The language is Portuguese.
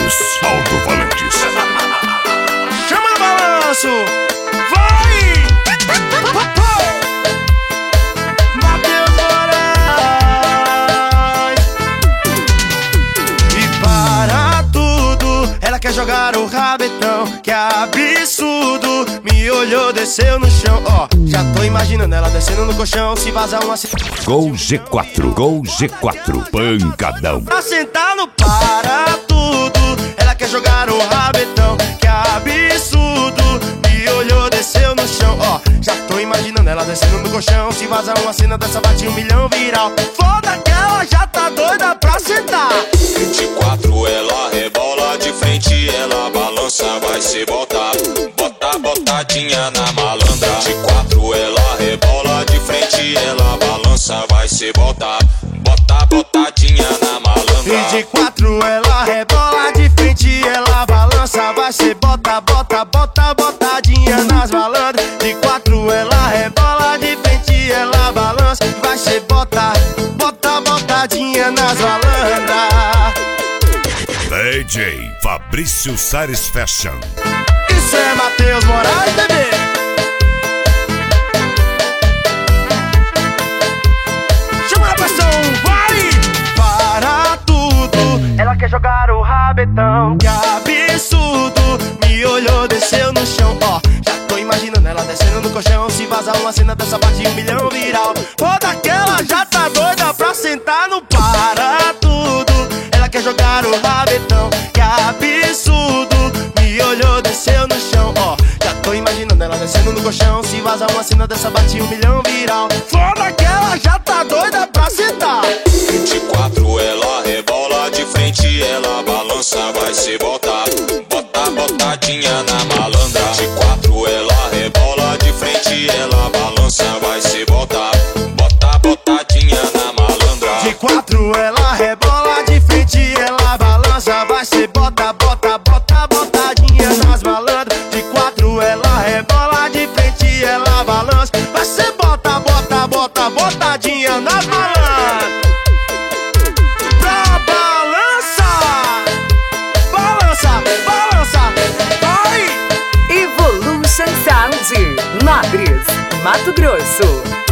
Os alto-falantes. Chama no balanço. Vai! Matheus Moraes. E para tudo, ela quer jogar o rabetão. Que absurdo. Me olhou, desceu no chão. Ó, já tô imaginando ela descendo no colchão. Se vazar uma... Gol G4, Gol G4, pancadão. Pra sentar no para tudo, ela quer jogar o rabetão. Que absurdo. Me olhou, desceu no chão. Ó, já tô imaginando ela descendo no colchão. Se vazar uma cena dessa, bate 1 milhão viral. Foda que ela já tá doida pra sentar. 24, ela rebola de frente, ela balança, vai se botar. Bota, botadinha na malandra. 24, ela rebola de frente, ela balança, vai se botar. Bota, botadinha na malandra. 24, ela rebola de frente, ela balança, vai se bota, bota, bota, botadinha nas malandras. 24, ela rebola de frente, ela balança, vai se bota, bota, botadinha nas malandras. DJ Fabrício Sares Fashion. Isso é Matheus Moraes, bebê. Chama a pressão, vai! Para tudo, ela quer jogar o rabetão. Que absurdo, me olhou, desceu no chão. Ó, já tô imaginando ela descendo no colchão. Se vazar uma cena dessa, bate 1 milhão viral. Foda que ela já tá doida pra sentar no para tudo. Ela quer jogar o rabetão. Que absurdo, me olhou, desceu no chão. Ó, já tô imaginando ela descendo no colchão. Se vazar uma cena dessa, bate 1 milhão viral. Foda que ela já tá doida pra sentar. 24, ela rebola de frente, ela balança, vai se botar. Bota, botadinha na malandra. 24, ela rebola de frente, ela balança, vai se botar. Bota, botadinha na malandra. 24, ela rebola de frente, ela balança, vai se bota, bota, bota, botadinha nas malandras. 24, ela rebola de frente, ela balança, vai se bota, bota, bota, botadinha nas malandras. Pra balança, balança, balança, vai! Evolution Sound, Madres, Mato Grosso.